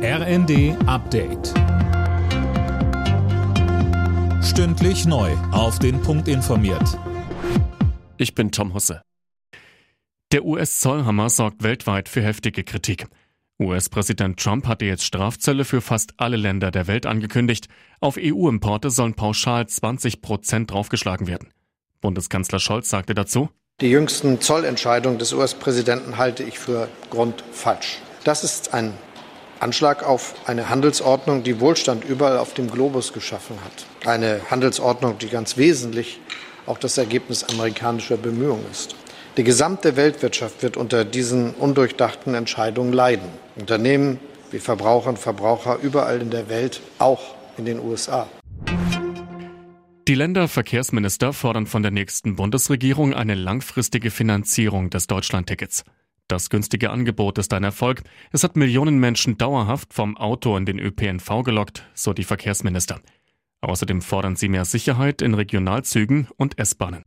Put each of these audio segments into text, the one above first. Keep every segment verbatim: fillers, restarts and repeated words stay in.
R N D Update. Stündlich neu auf den Punkt informiert. Ich bin Tom Husse. Der U S-Zollhammer sorgt weltweit für heftige Kritik. U S-Präsident Trump hatte jetzt Strafzölle für fast alle Länder der Welt angekündigt. Auf E U-Importe sollen pauschal zwanzig Prozent draufgeschlagen werden. Bundeskanzler Scholz sagte dazu: Die jüngsten Zollentscheidungen des U S-Präsidenten halte ich für grundfalsch. Das ist ein Anschlag auf eine Handelsordnung, die Wohlstand überall auf dem Globus geschaffen hat. Eine Handelsordnung, die ganz wesentlich auch das Ergebnis amerikanischer Bemühungen ist. Die gesamte Weltwirtschaft wird unter diesen undurchdachten Entscheidungen leiden. Unternehmen wie Verbraucher und Verbraucher überall in der Welt, auch in den U S A. Die Länderverkehrsminister fordern von der nächsten Bundesregierung eine langfristige Finanzierung des Deutschlandtickets. Das günstige Angebot ist ein Erfolg. Es hat Millionen Menschen dauerhaft vom Auto in den Ö P N V gelockt, so die Verkehrsminister. Außerdem fordern sie mehr Sicherheit in Regionalzügen und S-Bahnen.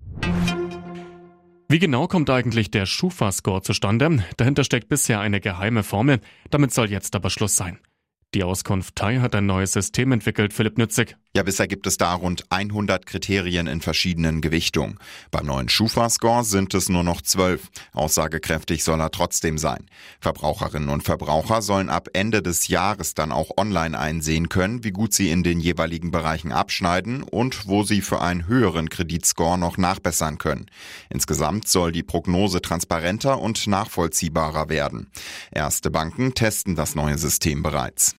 Wie genau kommt eigentlich der Schufa-Score zustande? Dahinter steckt bisher eine geheime Formel. Damit soll jetzt aber Schluss sein. Die Auskunft Thai hat ein neues System entwickelt, Philipp Nützig. Ja, bisher gibt es da rund hundert Kriterien in verschiedenen Gewichtungen. Beim neuen Schufa-Score sind es nur noch zwölf. Aussagekräftig soll er trotzdem sein. Verbraucherinnen und Verbraucher sollen ab Ende des Jahres dann auch online einsehen können, wie gut sie in den jeweiligen Bereichen abschneiden und wo sie für einen höheren Kreditscore noch nachbessern können. Insgesamt soll die Prognose transparenter und nachvollziehbarer werden. Erste Banken testen das neue System bereits.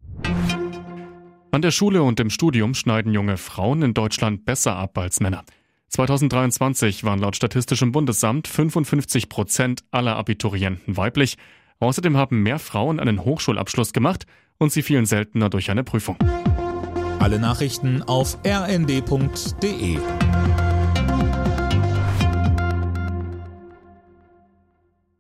An der Schule und im Studium schneiden junge Frauen in Deutschland besser ab als Männer. zweitausenddreiundzwanzig waren laut Statistischem Bundesamt fünfundfünfzig Prozent aller Abiturienten weiblich. Außerdem haben mehr Frauen einen Hochschulabschluss gemacht und sie fielen seltener durch eine Prüfung. Alle Nachrichten auf r n d punkt d e.